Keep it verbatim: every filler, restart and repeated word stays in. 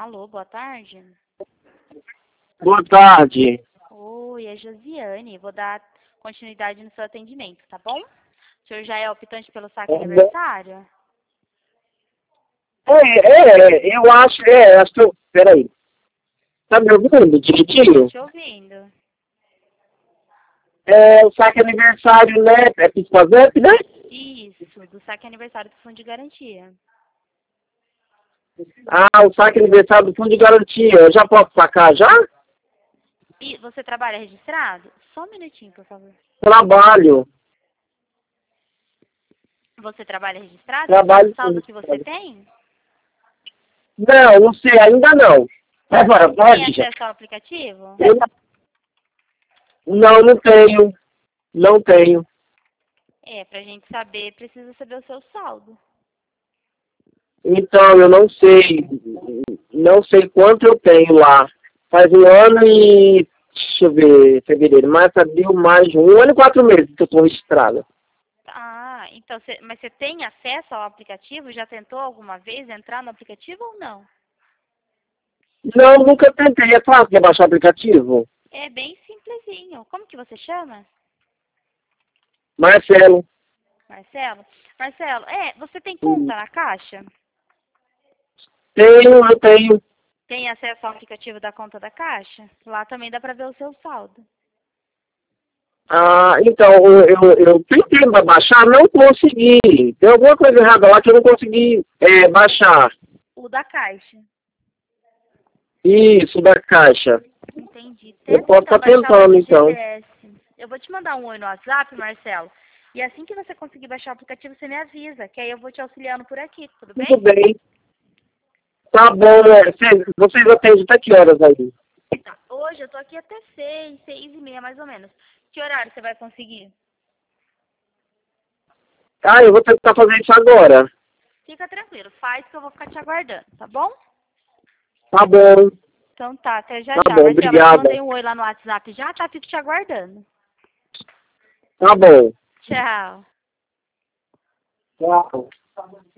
Alô, boa tarde. Boa tarde. Oi, é Josiane. Vou dar continuidade no seu atendimento, tá bom? O senhor já é optante pelo saque aniversário? É, é, eu acho, é, acho que eu, peraí. Tá me ouvindo direitinho? Te ouvindo. É, o saque aniversário, né, é Piscazep, né? Isso, do saque aniversário do Fundo de Garantia. Ah, o saque aniversário do Fundo de Garantia, eu já posso sacar já? E você trabalha registrado? Só um minutinho, por favor. Trabalho, Você trabalha registrado? Você sabe trabalho o saldo sim. que você tem? Não, não sei, ainda não. Agora, Tem pode já. acesso ao aplicativo? Eu- Não, não tenho, não tenho. É, pra gente saber, precisa saber o seu saldo. Então, eu não sei, não sei quanto eu tenho lá. Faz um ano e, deixa eu ver, fevereiro, março, abril, maio, junho, um ano e quatro meses que eu estou registrada. Ah, então, você, mas você tem acesso ao aplicativo? Já tentou alguma vez entrar no aplicativo ou não? Não, nunca tentei. É fácil de baixar o aplicativo? É bem simplesinho. Como que você chama? Marcelo. Marcelo? Marcelo, é, você tem conta na Caixa? Tenho, eu tenho. Tem acesso ao aplicativo da conta da Caixa? Lá também dá pra ver o seu saldo. Ah, então, eu, eu, eu tentei ba- baixar, não consegui. Tem alguma coisa errada lá que eu não consegui é, baixar. O da Caixa. Isso, da caixa. Entendi. Eu Tenta posso então estar baixar o tentando, então. F G T S. Eu vou te mandar um oi no WhatsApp, Marcelo. E assim que você conseguir baixar o aplicativo, você me avisa, que aí eu vou te auxiliando por aqui, tudo bem? Tudo bem. Tá bom, é, vocês, vocês atendem até que horas aí? Tá. Hoje eu tô aqui até seis, seis e meia mais ou menos. Que horário você vai conseguir? Ah, eu vou tentar fazer isso agora. Fica tranquilo, faz que eu vou ficar te aguardando, tá bom? Tá bom, Então tá, até já tá já. bom, Marcelo, eu te obrigada. mandei um oi lá no WhatsApp já, tá? Fico te aguardando. Tá bom. Tchau. Tchau.